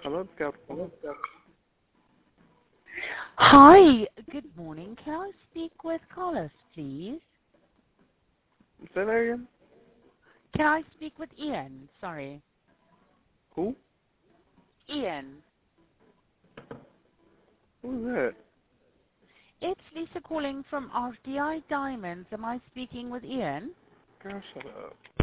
Hello, Carol. Hi, good morning. Can I speak with Carlos, please? Say that again? Can I speak with Ian? Sorry. Who? Ian. Who's that? It's Lisa calling from RDI Diamonds. Am I speaking with Ian? Girl, shut up.